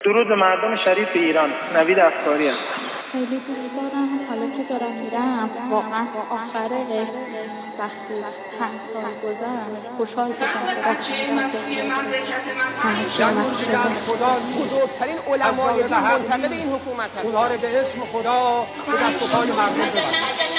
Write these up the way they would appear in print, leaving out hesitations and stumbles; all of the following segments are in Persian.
درود به مردم شریف ایران. نوید افکاری هستم. خیلی دوست دارم حالا که دارم میرم واقعا آخره وقتی چند سال گذشت خوشحال بزرگترین علمای دین منتقد این حکومت هستند. اونها رو به اسم خدا به دست و پای مردم ببرن.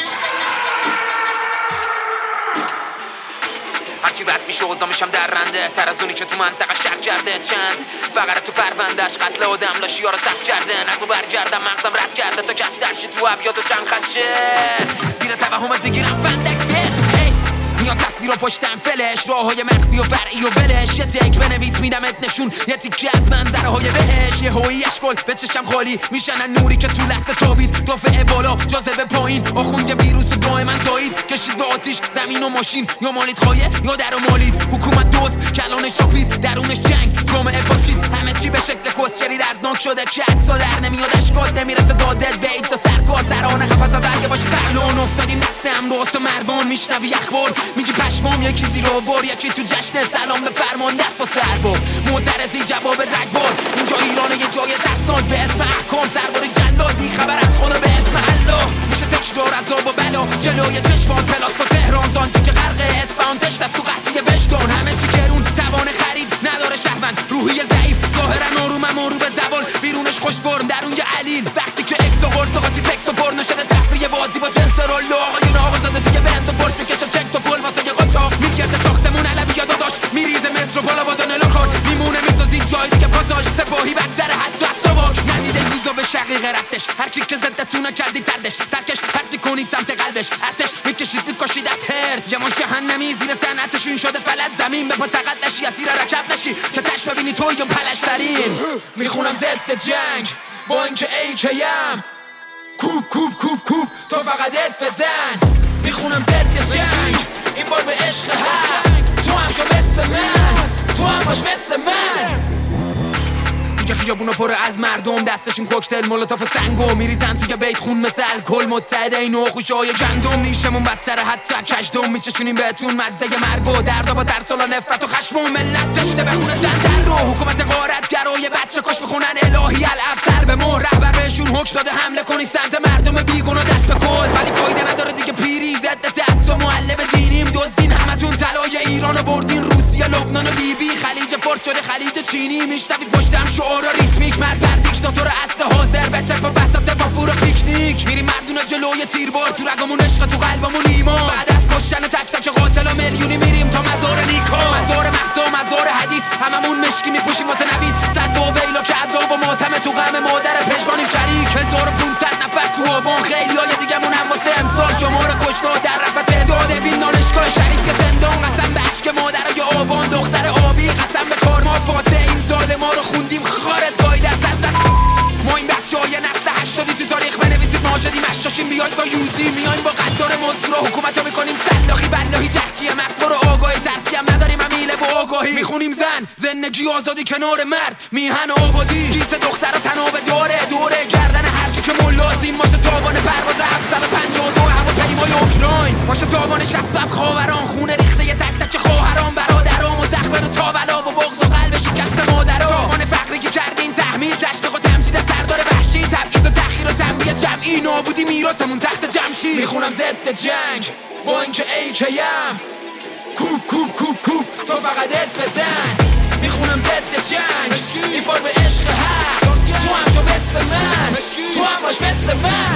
هرچی بد میشه اوضاع میشم در رنده تر از اونی که تو منطقه شک کرده. چند فقره تو پروندهش قتل آدم داشت یارو سخت کرده. نگو برگردم مغزم رد کرده تا کش درشی تو ابیات و چند خدشه زیر توهمت بگیرم فندک بیچ. میاد تصویر و پشتم فلش راههای مخفی و فرعی و ولش یه تک بنویس میدمت نشون یه تیکه از منظره های بهش یه هویی اشکال به چشم خالی میشنن نوری که تو لحظه تابید دافعه بالا جاذبه پایین آخونج ویروس و دائما زایید کشید به آتیش زمین و ماشین یا مالید خایه یا در و مالید حکومت دوست کلان شاپید درونش جنگ جامعه پاچید همه چی به شکل کسچری دردناک شده که حتی در نمیاد اشکات نمیرسه دادت به ایجا سرکار ترانه خفص درگه باشه ترلان افتادیم دست امروز و مردان میشنوی اخبار میگی پشمام یکی زیر آوار یکی تو جشن سلام به فرمان دست و سربار معترضی جواب رگبار اینجا ایرانه یه جای دستان به اسم احکام سربار جلادی خبر از خدا به اسم الله میشه تکرار عذاب و بلا جلوی چشمان پلاسکو تهران زانچه که غرق اصفهان تشت از تو قحطی وجدان همه چی گرون توان خرید نداره شهروند روحی ضعیف ظاهرا آرومم رو به زوال بیرونش خوش فرم درون یه علیل وقتی که اکس و قرصاتی سکس و پرنو شده تفریح بازی با جنس رول آقایون آقازاده توی بنز و پرش میکشه چک تو پل واسه یه قاچاق میگرده ساختمون علوی یا داداش میریزه متروپول آبادان لاکار میمونه میسازی جای دیگه پاساژ سپاهی بدتره حتی از سواک ندیده گوزو به شقیقه رفتش هر کی که ضدتونه کردی تردش ترکش پرت کنید سمت قلبش ارتش میکشید میکشید از هرس جمان جهنمی زیر صنعتشون شده فلت زمین به پا سقط نشی اسیر رکب نشی که تش ببینی توی پلشترین میخونم ضد جنگ با اینکه AKM کوب کوب کوب کوب تو فقط ات بزن میخونم ضد جنگ این بار به عشق حق تو هم شو مثل من تو هم باش مثل من دیگه خیابونا پر از مردم دستشون کوکتل مولوتوف سنگو میریزن توی بیت خون مثل الکل متحده این و خوشای گندم نیشمون بدتره حتی کشدم میچشونیم بهتون مزه مرگ و درد با ترس و نفرت و خشم و ملت تشنه بخونه زندن رو حکومت غارتگرای بچه کاش بخونن الهی الافسر به مون رهبر بهشون حکم داده حمله کنید سمت مردم بیگناه دست به کل ولی فایده نداره دیگه پیری ضد حتی معلم دینیم دزدین همتون طلای ایرانو بردین روسیه لبنان و لیبی خلیج فارس شده خلیج چینی میشنوید پشتم شعارا ریتمیک مرگ بر دیکتاتور اصل حاضر بچه با بساط با فور و پیکنیک میریم مردونه جلوی تیربار تو رگمون عشق تو قلبمون ایمان بعد از کشتن تک تک قاتل و میلیونی میریم تا مزار نیکا مزار مغزا مزار حدیث هممون مشکی میپوشیم واسه نوید صد و ویلا که عذاب و ماتم تو غم مادر پشمانیم شریک 1500 نفر تو آبان خیلی های دیگمون هم واسه امسال شما رو کشتا در رفت تعداد بین دانشگاه شریف که زندان قسم به عشق مادرای آبان دختر آبی قسم به کار ما فاتح این سال ما رو خوندیم خارت گاید از ما این بچه های نسل 80 تو تاریخ بنویسید ما شدیم اشاشیم بیاید با یوزی میایم با قدار مزدور و حکومت رو میکنیم سلاخی بلاهی جهچیه مخبر و آگاهی ترسی هم نداریم امیله با آگاهی میخونیم زندگی آزادی کنار مرد میهن آبادی گیس دختر تناب دوره گردن هرچی که ملازیم باشه تاوان پرواز 752 هواپیمای اوکراین باشه تاوان 67 خاوران خونه ریخته ی تک تک خواهران برادرام و زخم رو تاولا و بغض و قلب شکست مادرها تاوان فقری که کردین تحمیل تشویق و تمجید سردار وحشی تبعیض و تحقیر و تنبیه جمعی نابودی میراثمون تخت جمشید میخونم ضد جنگ با اینکه AKM کوب کوب کوب کوب تو فقط ات بزن میخونم ضد جنگ این بار به عشق حق تو هم شو مثل من تو هم باش مثل من